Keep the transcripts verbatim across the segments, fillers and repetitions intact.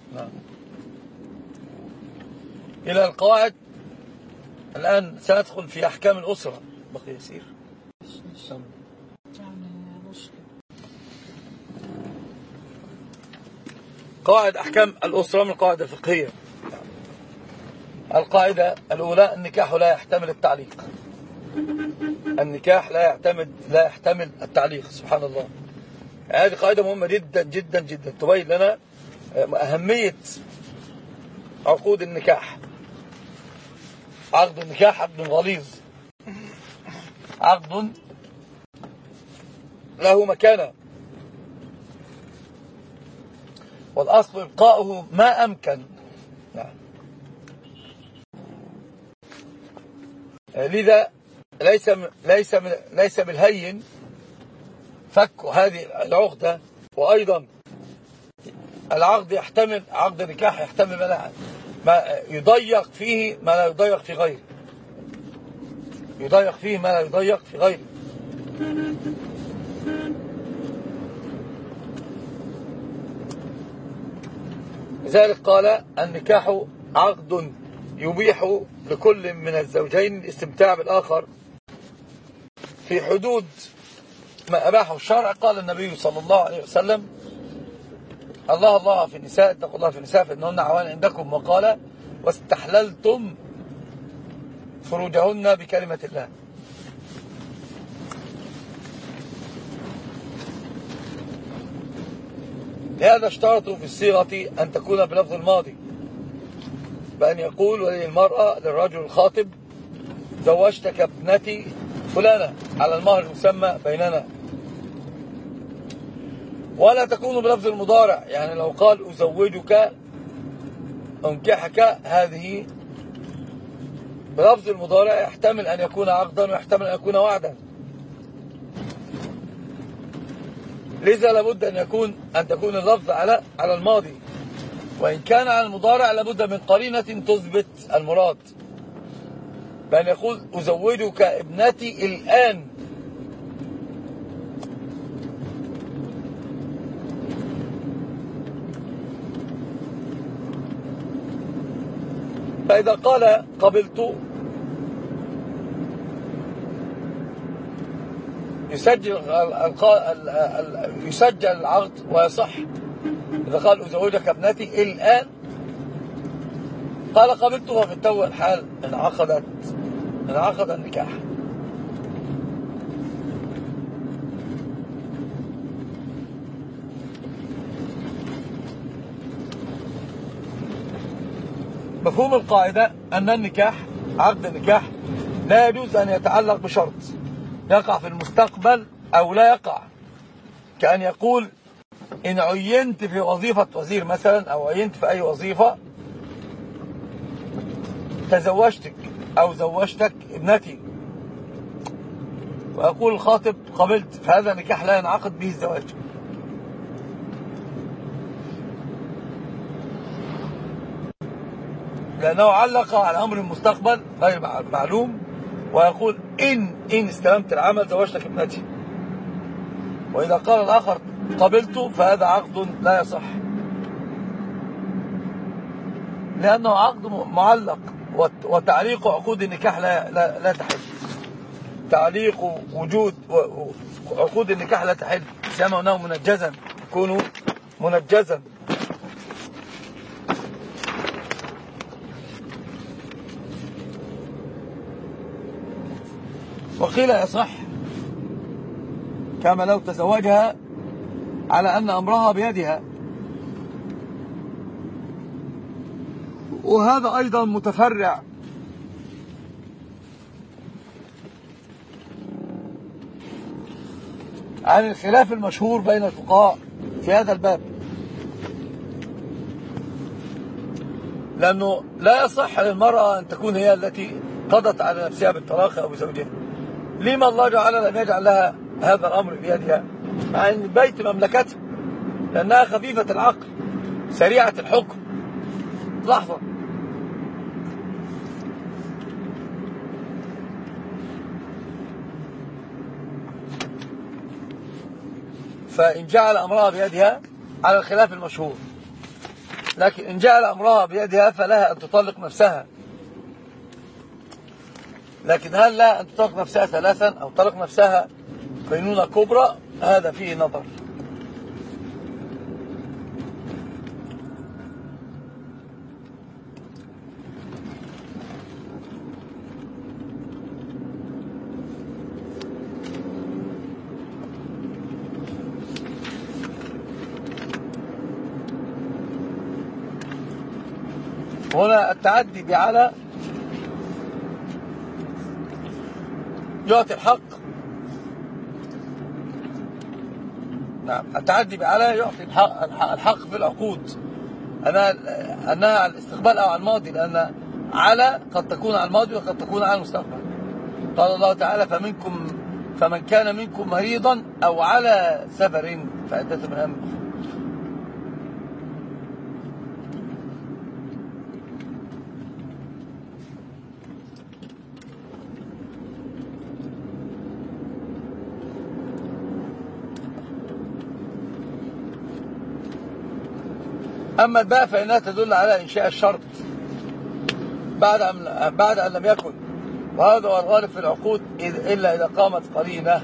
نعم. إلى القواعد. الآن سندخل في أحكام الأسرة. بقي يسير قواعد أحكام الأسرة من القواعد الفقهية. القاعدة الأولى: النكاح لا يحتمل التعليق. النكاح لا يعتمد لا يحتمل التعليق. سبحان الله. هذه قاعدة مهمة جدا جدا جدا تبين لنا أهمية عقود النكاح. عقد النكاح عقد غليظ، عقد له مكانة، والأصل إبقاؤه ما أمكن. نعم. لذا ليس ليس ليس بالهين فك هذه العقدة. وأيضا العقد يحتمل عقد النكاح يحتمل ما, ما يضيق فيه ما لا يضيق في غيره. يضيق فيه ما لا يضيق في غيره. لذلك قال: النكاح عقد يبيح لكل من الزوجين الاستمتاع بالآخر في حدود ما أباحه الشرع. قال النبي صلى الله عليه وسلم: الله الله في النساء، اتقوا الله في النساء فإنهن عوان عندكم. وقال: واستحللتم فروجهن بكلمة الله. لهذا اشترطوا في الصيغة أن تكون بلفظ الماضي، بأن يقول ولي المرأة للرجل الخاطب: زوجتك ابنتي فلانة على المهر المسمى بيننا. ولا تكون بلفظ المضارع، يعني لو قال أزوجك أنكحك، هذه بلفظ المضارع يحتمل أن يكون عقدا ويحتمل أن يكون وعدا. لذا لابد أن يكون أن تكون اللفظ على على الماضي، وإن كان على المضارع لابد من قرينة تثبت المراد، بأن يقول أزوجك ابنتي الآن. فإذا قال قبلت يسجل يسجل العقد ويصح. إذا قال أزوجك ابنتي الآن، قال قبلت، وفي التو الحال انعقدت انعقد النكاح. مفهوم القاعدة أن النكاح عقد النكاح لا يجوز أن يتعلق بشرط يقع في المستقبل أو لا يقع، كأن يقول: إن عينت في وظيفة وزير مثلا، أو عينت في أي وظيفة، تزوجتك أو زوجتك ابنتي، ويقول الخاطب قبلت، فهذا نكاح لا ينعقد به الزواج. لأنه علق على أمر المستقبل غير معلوم، ويقول: إن إن استلمت العمل زوجتك ابنتي. وإذا قال الآخر قبلت، فهذا عقد لا يصح، لأنه عقد معلق، وتعليق عقود النكاح لا لا, لا تحل. تعليق وجود عقود النكاح لا تحل، سيما منجزا، يكون منجزا. وقيل يصح كما لو تزوجها على أن أمرها بيدها، وهذا أيضا متفرع عن الخلاف المشهور بين الفقهاء في هذا الباب، لأنه لا يصح للمرأة أن تكون هي التي قضت على نفسها بالطلاق أو بزوجها. لما الله تعالى لم يجعل لها هذا الأمر بيدها، مع أن البيت مملكتها، لأنها خفيفة العقل سريعة الحكم. لحظة، فإن جعل أمرها بيدها على الخلاف المشهور، لكن إن جعل أمرها بيدها فلها أن تطلق نفسها. لكن هل لها أن تطلق نفسها ثلاثا أو تطلق نفسها بينونة كبرى؟ هذا فيه نظر. هنا التعدي بعلى يعطي الحق. نعم، التعدي بعلى يعطي الحق, الحق في العقود أنها, أنها على الاستقبال أو على الماضي، لأن على قد تكون على الماضي وقد تكون على المستقبل. قال الله تعالى فمنكم فمن كان منكم مريضا أو على سفر فعدة من أيام أخرى. أما الباء فإنها تدل على إنشاء الشرط بعد أن بعد أن لم يكن، وهذا هو الغالب في العقود إلا إذا قامت قرينة.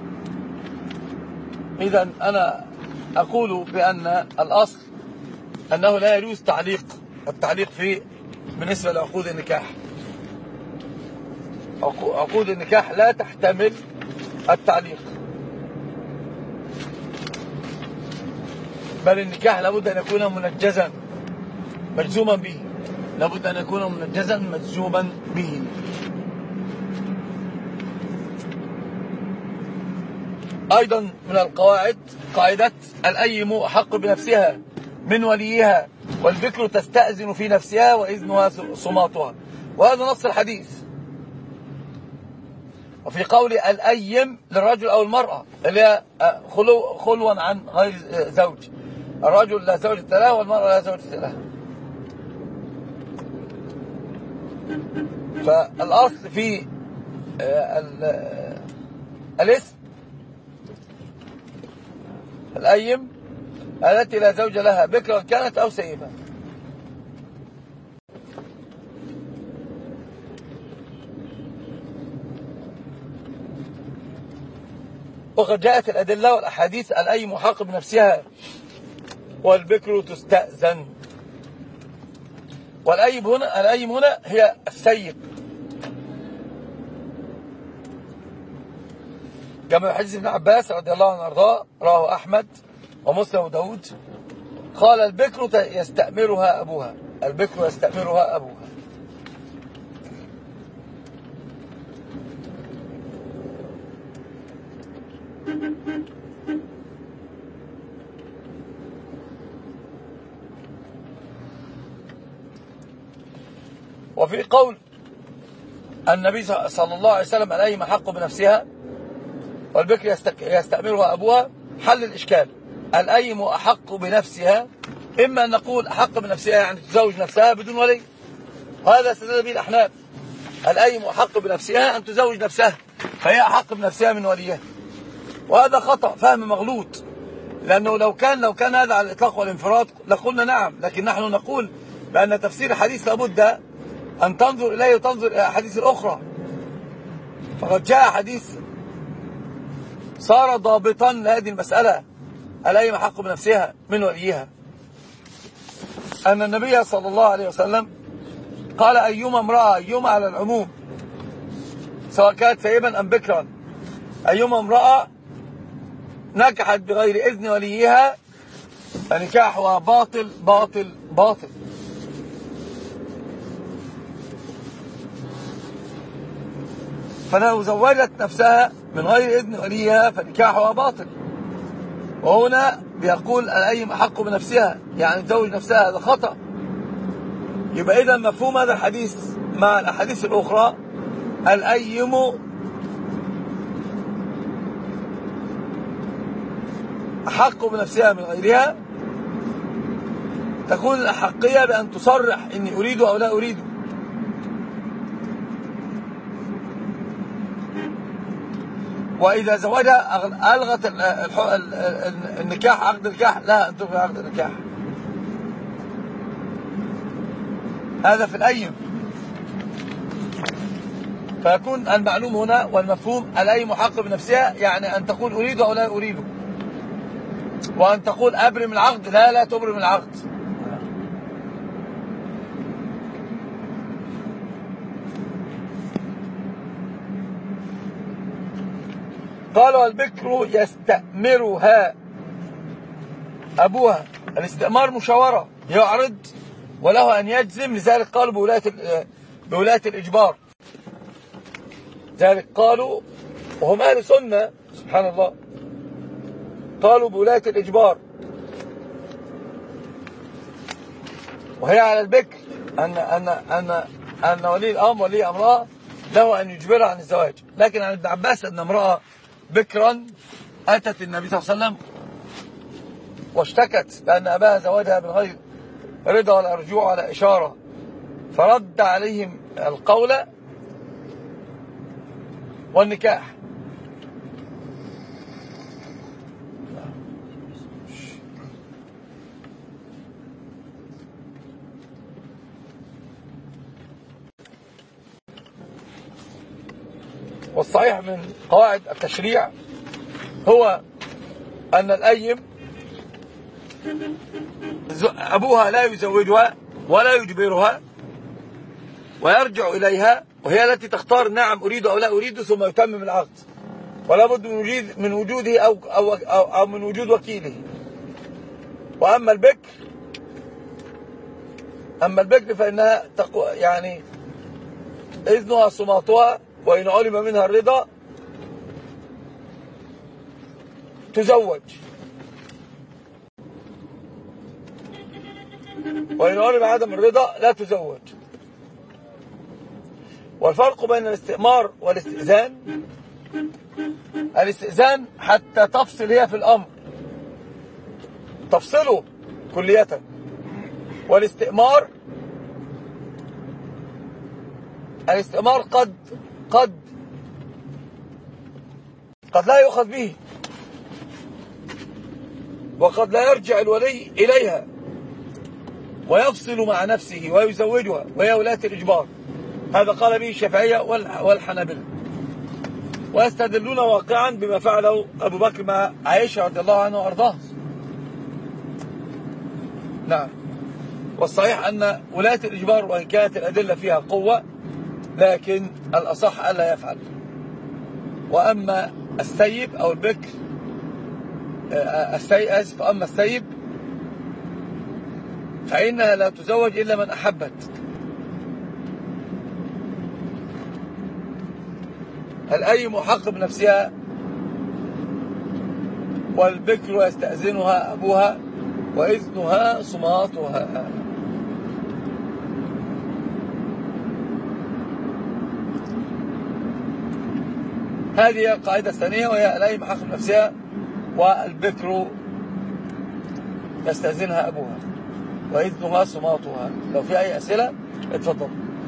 إذا أنا أقول بأن الأصل أنه لا يجوز تعليق التعليق في بالنسبة لعقود النكاح. عقود النكاح لا تحتمل التعليق، بل النكاح لابد أن يكون منجزا مجزوما به، لابد أن يكون منجزا مجزوما به. أيضا من القواعد قاعدة الأيم أحق بنفسها من وليها، والبكر تستأذن في نفسها وإذنها صماتها، وهذا نص الحديث. وفي قول الأيم للرجل أو المرأة اللي هي خلو خلوا عن غير زوج، الرجل لا زوجة له والمرأة لا زوجة لها. فالأصل في الاسم الأيم التي لا زوج لها بكرا كانت أو سيبا. وقد جاءت الأدلة والأحاديث الأيم حق بنفسها والبكر تستأذن. والأيم هنا الأيم هنا هي السيب، كما حديث ابن عباس رضي الله عنه وارضاه رواه أحمد ومسلم وداود، قال البكر يستأمرها أبوها، البكر يستأمرها أبوها. وفي قول النبي صلى الله عليه وسلم الأيم حق بنفسها والبكر يستأمرها أبوها، حل الإشكال. الأيم أحق بنفسها، إما أن نقول أحق بنفسها يعني تزوج نفسها بدون ولي، وهذا استدل به الأحناف. الأيم أحق بنفسها أن تزوج نفسها فهي أحق بنفسها من وليها، وهذا خطأ فهم مغلوط، لأنه لو كان لو كان هذا على الإطلاق والانفراد لقلنا نعم، لكن نحن نقول بأن تفسير الحديث لابد أن تنظر إليه وتنظر إلى الأحاديث الأخرى. فقد جاء حديث صار ضابطا لهذه المسألة، الأيم حق بنفسها من وليها، أن النبي صلى الله عليه وسلم قال أيما امرأة، أيما على العموم سواء كانت سيبا أم بكرا، أيما امرأة نكحت بغير إذن وليها فنكاحها باطل باطل باطل. فلو زوجت نفسها من غير إذن وليها فنكاحها باطل. وهنا بيقول الأيم أحق بنفسها يعني تزوج نفسها، هذا خطأ. يبقى إذا مفهوم هذا الحديث مع الأحاديث الأخرى الأيم أحق بنفسها من غيرها، تكون الأحقية بأن تصرح إني أريد أو لا أريد. وإذا زوجها ألغت النكاح عقد النكاح، لا أن تلغي عقد النكاح. هذا في الأيم. فيكون المعلوم هنا والمفهوم الأيم محق بنفسها، يعني أن تقول أريده أو لا أريده، وأن تقول أبرم العقد لا لا تبرم العقد. قالوا البكر يستأمرها أبوها. الاستئمار مشاورة، يعرض وله أن يجزم، لذلك قالوا بولاية بولاية الإجبار. ذلك قالوا وهم أهل سنة سبحان الله، قالوا بولاية الإجبار، وهي على البكر أن أن أن أن ولي الأمر ولي أمرها له أن يجبرها عن الزواج. لكن عن ابن عباس أن امرأة بكرا أتت النبي صلى الله عليه وسلم واشتكت بأن أباها زواجها من غير رضا ولا رجوع على إشارة، فرد عليهم القول والنكاح. والصحيح من قواعد التشريع هو أن الأيم أبوها لا يزوجها ولا يجبرها ويرجع إليها، وهي التي تختار نعم أريد أو لا أريد، ثم يتمم العقد، ولا بد من وجود من وجوده أو, أو, أو, أو من وجود وكيله. وأما البكر أما البكر فإنها تقو يعني إذنها صماتها، وإن علم منها الرضا تزوج، وإن علم عدم الرضا لا تزوج. والفرق بين الاستئمار والاستئذان، الاستئذان حتى تفصل هي في الأمر، تفصله كلية. والاستئمار الاستئمار قد قد قد لا يؤخذ به، وقد لا يرجع الولي إليها ويفصل مع نفسه ويزوجها، وهي ولاية الإجبار. هذا قال به الشافعية والحنابلة، ويستدلون واقعا بما فعله أبو بكر مع عائشة رضي الله عنها وأرضاها. نعم. والصحيح أن ولاية الإجبار وإن كانت الأدلة فيها قوة، لكن الأصح ألا يفعل. وأما السيب أو البكر السيب أسف أما السيب فإنها لا تزوج إلا من أحبت. الأيم حق بنفسها، والبكر يستأذنها أبوها وإذنها صماتها. هذه القاعدة الثانية، وهي الأيم حق بنفسها والبكر يستأذنها أبوها وإذنها صماتها. لو في أي أسئلة اتفضل.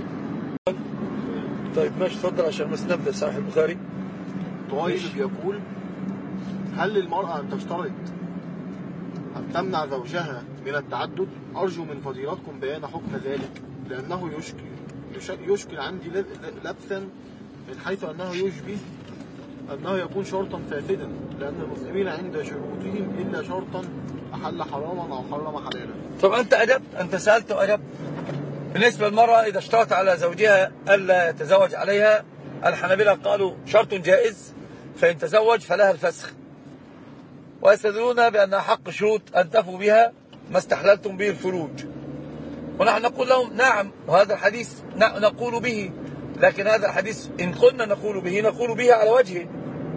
طيب ماشي اتفضل عشان بس نبدأ صحيح البخاري. طيب يقول: هل للمرأة أن تشترط أن تمنع زوجها من التعدد؟ أرجو من فضيلتكم بيان حكم ذلك، لأنه يشكل يشكل عندي لبسا، من حيث أنه يشبه أنه يكون شرطا فاسدا، لأن المسلمين عند شروطهم إلا شرطا أحل حراما أو حرم حلالا. طب أنت أجبت، أنت سألت وأجبت. بالنسبة للمرأة إذا اشترط على زوجها ألا يتزوج عليها، الحنابلة قالوا شرط جائز، فإن تزوج فلها الفسخ، ويستدلون بأنها حق شروط أن تفوا بها ما استحللتم به الفروج. ونحن نقول لهم نعم، وهذا الحديث نقول به، لكن هذا الحديث إن قلنا نقول به نقول به على وجهه.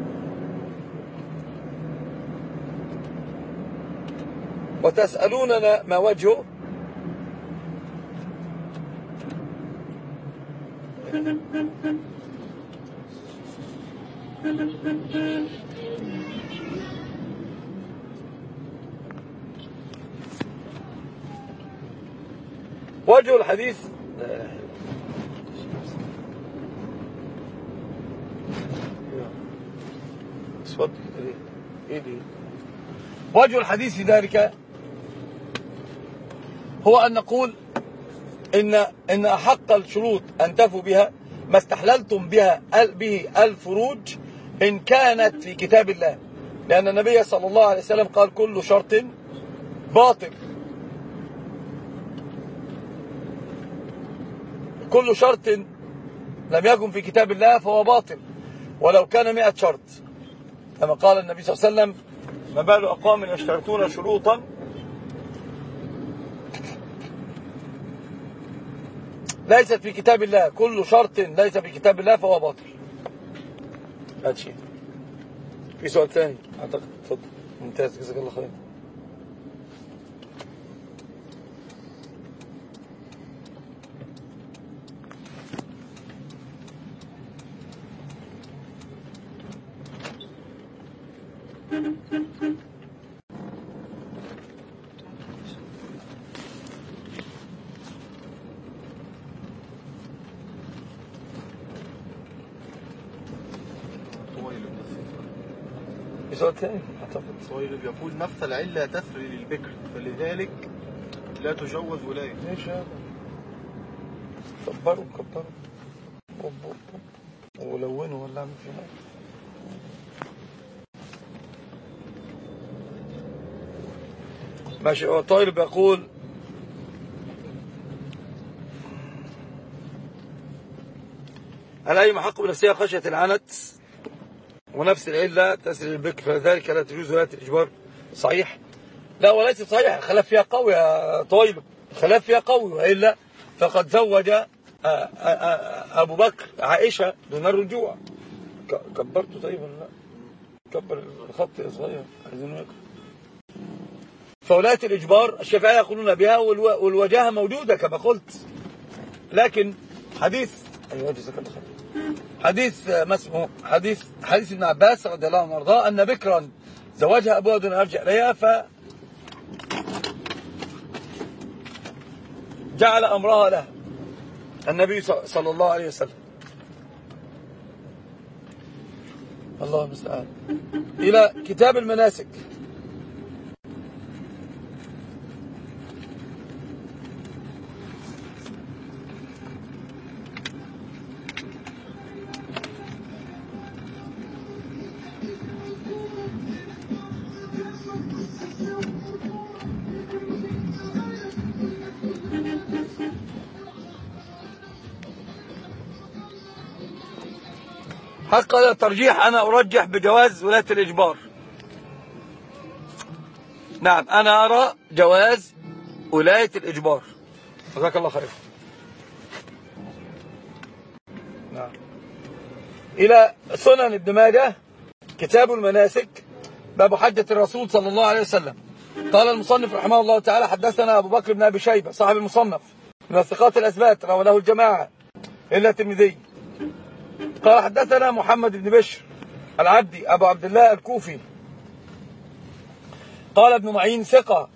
وتسألوننا ما وجهه. وجه الحديث وجه الحديث في ذلك هو أن نقول إن إن أحق الشروط أن تفوا بها ما استحللتم بها به الفروج إن كانت في كتاب الله، لأن النبي صلى الله عليه وسلم قال كل شرط باطل، كل شرط لم يكن في كتاب الله فهو باطل ولو كان مئة شرط، كما قال النبي صلى الله عليه وسلم ما بال أقوام يشترطون شروطا ليست في كتاب الله، كل شرط ليس في كتاب الله فهو باطل. هذا شيء. في سؤال ثاني اعتقد. اتفضل. ممتاز، جزاك الله خير. سؤال ثاني اعتقد. طيب يقول نفس العلة تسري للبكر فلذلك لا تجوز ولاية. ليش هذا؟ كبروا كبروا ولونوا ولا عملوا في حاجة. ماشي. هو طيب يقول هل أي محق بنفسها خشية العنت ونفس العلة تسري البكر فلذلك لا تجوز ولاية الإجبار؟ صحيح؟ لا وليس صحيح، الخلاف فيها قوي يا طيب، الخلاف فيها قوي، وإلا فقد زوج أبو بكر عائشة دون الرجوع. كبرته طيب ولا لا؟ كبر الخط يا صغير عايزين نقرأ. فولاية الإجبار الشافعية يقولون بها والوجاهة موجودة كما قلت، لكن حديث أيوة جزاك الله خير. حديث ما اسمه حديث حديث ابن عباس رضي الله عنه وارضاه أن بكرا زوجها أبوها دون أرجع إليها ف جعل أمرها لها النبي صلى الله عليه وسلم. الله المستعان. إلى كتاب المناسك. حق الترجيح أنا أرجح بجواز ولاية الإجبار. نعم أنا أرى جواز ولاية الإجبار. جزاك الله خير. نعم. إلى سنن ابن ماجه كتاب المناسك باب حجة الرسول صلى الله عليه وسلم. قال المصنف رحمه الله تعالى حدثنا أبو بكر بن أبي شيبة صاحب المصنف من الثقات الأثبات رواه له الجماعة إلا الترمذي. قال حدثنا محمد بن بشر العبدي أبو عبد الله الكوفي. قال ابن معين ثقة.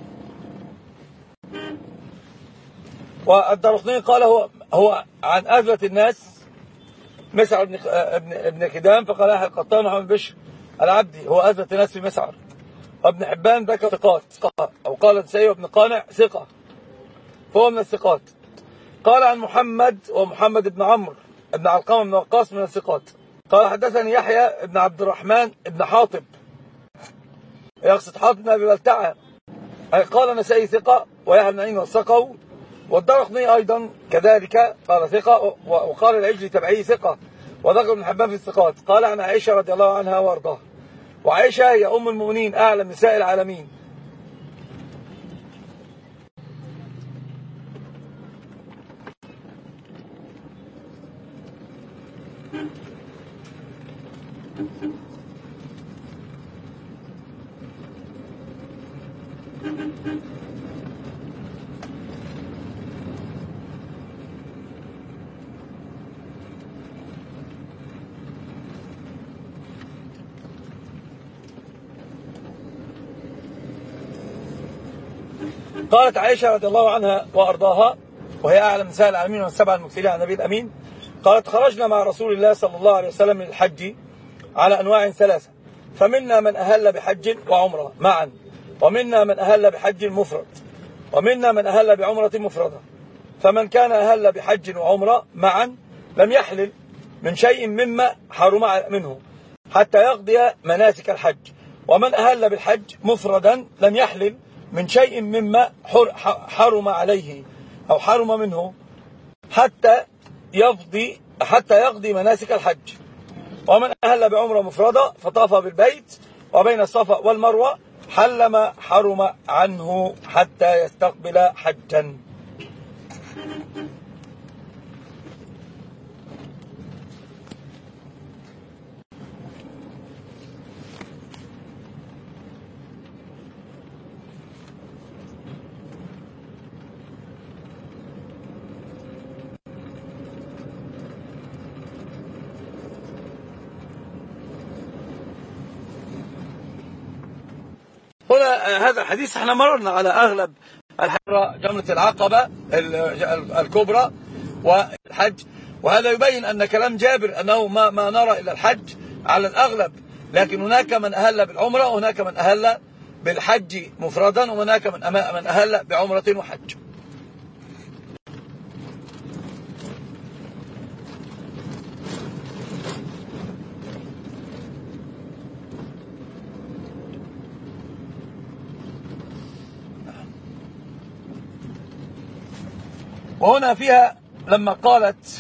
والدرقطني قال هو هو عن أثبت الناس مسعر بن ابن ابن كدام، فقال يحيى القطان محمد بن بشر العبدي هو أثبت الناس في مسعر. وابن حبان ذكر ثقات أو قال السيد وابن قانع ثقة فهو من الثقات. قال عن محمد ومحمد بن عمرو ابن علقمة بن وقاص من الثقات. قال حدثني يحيى ابن عبد الرحمن ابن حاطب يقصد حاطب بن أبي بلتعة. قال نسائي ثقة ويحيى بن معين وثقه والدرقطني أيضا كذلك قال ثقة، وقال العجلي تبعي ثقة، وذكر ابن حبان في الثقات. قال عن عائشة رضي الله عنها وارضاها، وعائشة هي أم المؤمنين أعلم نساء العالمين. قالت عائشة رضي الله عنها وأرضاها وهي أعلم نساء العالمين والسبع المكثرين عن النبي الأمين، قالت خرجنا مع رسول الله صلى الله عليه وسلم من الحج على أنواع ثلاثة، فمنا من أهل بحج وعمرة معا، ومنا من أهل بحج مفرد، ومنا من أهل بعمرة مفردة. فمن كان أهل بحج وعمرة معا لم يحلل من شيء مما حرم منه حتى يقضي مناسك الحج، ومن أهل بالحج مفردا لم يحلل من شيء مما حرم عليه أو حرم منه حتى يفضي حتى يقضي مناسك الحج، ومن أهل بعمرة مفردة فطاف بالبيت وبين الصفا والمروة حل ما حرم عنه حتى يستقبل حجا. هنا هذا الحديث احنا مررنا على أغلب الحرة جمرة العقبة الكبرى والحج، وهذا يبين أن كلام جابر أنه ما, ما نرى إلا الحج على الأغلب، لكن هناك من أهل بالعمرة وهناك من أهل بالحج مفردا وهناك من من أهل بعمرة وحج. وهنا فيها لما قالت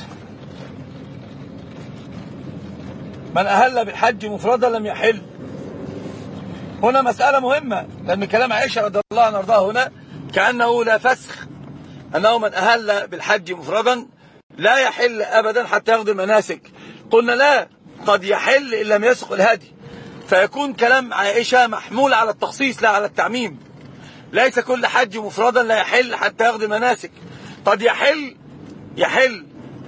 من أهل بالحج مفردا لم يحل، هنا مسألة مهمة، لأن كلام عائشة رضي الله عنها وارضاها هنا كأنه لا فسخ، أنه من أهل بالحج مفردا لا يحل أبدا حتى يقضي المناسك. قلنا لا، قد يحل إن لم يسق الهدي، فيكون كلام عائشة محمول على التخصيص لا على التعميم. ليس كل حج مفردا لا يحل حتى يقضي المناسك، قد يحل يحل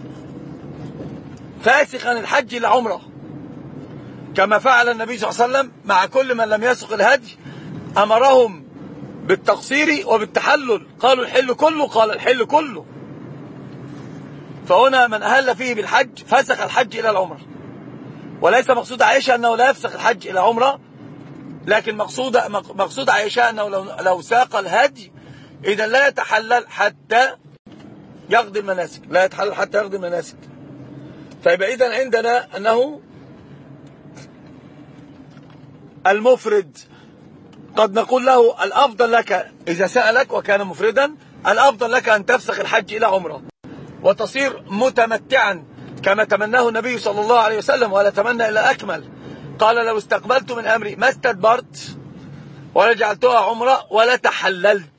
فاسخا الحج إلى عمره، كما فعل النبي صلى الله عليه وسلم مع كل من لم يسق الهدي، أمرهم بالتقصير وبالتحلل، قالوا الحل كله، قال الحل كله. فهنا من أهل فيه بالحج فسخ الحج إلى العمره، وليس مقصود عائشة أنه لا يفسخ الحج إلى عمره، لكن مقصود مقصود عائشة أنه لو, لو ساق الهدي إذا لا يتحلل حتى يقضي المناسك، لا يتحلل حتى يقضي المناسك. فيبقى إذن عندنا أنه المفرد قد نقول له الأفضل لك إذا سألك وكان مفردا، الأفضل لك أن تفسخ الحج إلى عمره وتصير متمتعا كما تمناه النبي صلى الله عليه وسلم، ولا تمنى إلا أكمل. قال لو استقبلت من أمري ما استدبرت ولا جعلتها عمره ولا تحللت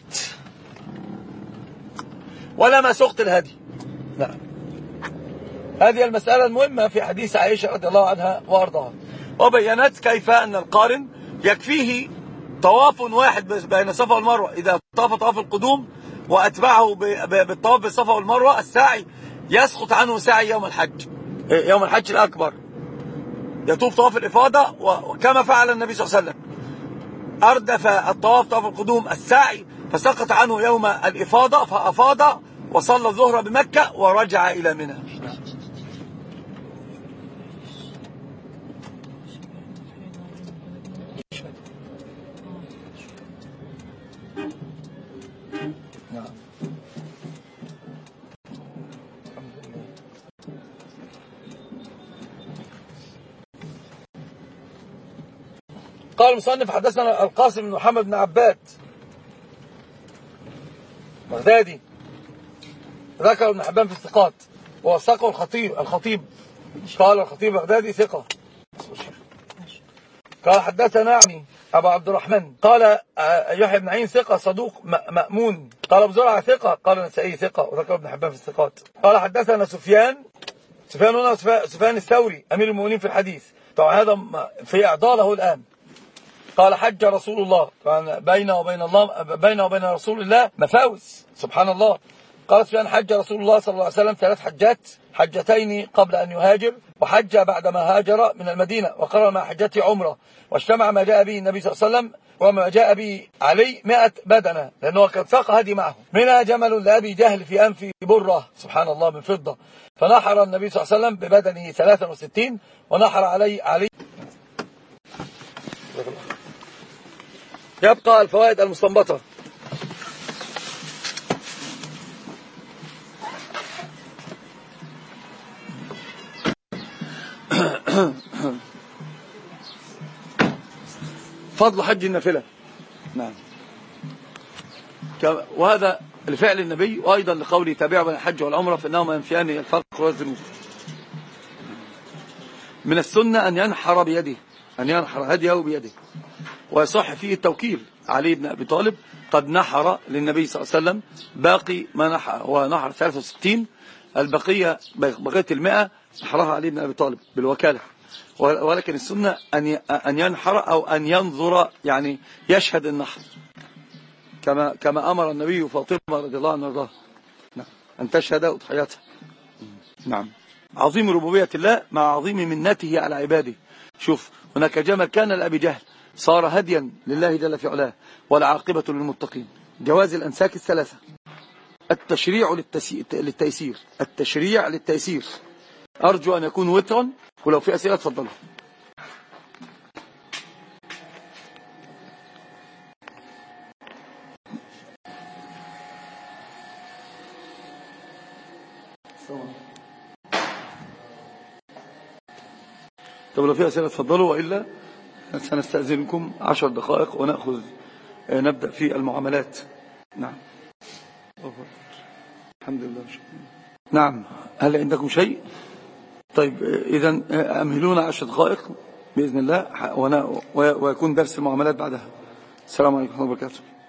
ولا ما سقت الهدي. نعم، هذه المسألة المهمة في حديث عائشة رضي الله عنها وأرضاها، وبينت كيف أن القارن يكفيه طواف واحد بين الصفا والمروة، إذا طاف طواف القدوم وأتبعه بالطواف بالصفا والمروة السعي يسقط عنه سعي يوم الحج، يوم الحج الأكبر يطوف طواف الإفاضة، وكما فعل النبي صلى الله عليه وسلم أردف الطواف طواف القدوم السعي فسقط عنه يوم الإفاضة، فأفاض وصلى الظهر بمكة ورجع إلى منى. قال المصنف حدثنا القاسم بن محمد بن عباد بغدادي، ذكر ابن حبان في الثقات ووثقه الخطيب الخطيب قال الخطيب بغدادي ثقة. قال حدثنا عني أبو عبد الرحمن قال يحيى بن عين ثقة صدوق مأمون، قال أبو زرعة ثقة، قال النسائي ثقة، وذكر ابن حبان في الثقات. قال حدثنا سفيان سفيان هنا سفيان الثوري أمير المؤمنين في الحديث، طبعا هذا في إعضاله الآن. قال حج رسول الله، بين وبين الله بين وبين رسول الله مفاوز سبحان الله. قال سفيان حج رسول الله صلى الله عليه وسلم ثلاث حجات، حجتين قبل أن يهاجر وحج بعدما هاجر من المدينة، وقرر مع حجته عمره، واجتمع ما جاء به النبي صلى الله عليه وسلم وما جاء به علي مئة بدنة، لأنه كان ساق هدي معه، منها جمل لأبي جهل في أنف بره سبحان الله من فضة، فنحر النبي صلى الله عليه وسلم ببدنه ثلاثا وستين ونحر علي علي. يبقى الفوائد المستنبطة. فضل حج النافلة. نعم. وهذا لفعل النبي، وأيضا لقوله تابعوا بين الحج والعمرة فإنهما ينفيان الفرق والذنوب. من السنة أن ينحر بيده، أن ينحر هديه بيده، ويصح فيه التوكيل. علي بن أبي طالب قد نحر للنبي صلى الله عليه وسلم باقي ما نحر، ونحر ثلاثة وستين، البقية بقية المئة نحرها علي بن أبي طالب بالوكالة. ولكن السنة أن ينحر أو أن ينظر، يعني يشهد النحر، كما كما أمر النبي فاطمة رضي الله عنها وارضاها أن تشهد أضحيتها. نعم. عظيم ربوبية الله مع عظيم منته على عباده. شوف، هناك جمل كان لأبي جهل صار هديا لله جل في علاه، والعاقبة للمتقين. جواز الأنساك الثلاثة، التشريع للتيسير، التشريع للتيسير. أرجو أن يكون وترا، ولو في أسئلة تفضلوا. طب لو في أسئلة تفضلوا، وإلا سنستأذنكم عشر دقائق ونأخذ نبدأ في المعاملات. نعم. الحمد لله. نعم. هل عندكم شيء؟ طيب إذن أمهلونا عشر دقائق بإذن الله، ويكون درس المعاملات بعدها. السلام عليكم ورحمة الله وبركاته.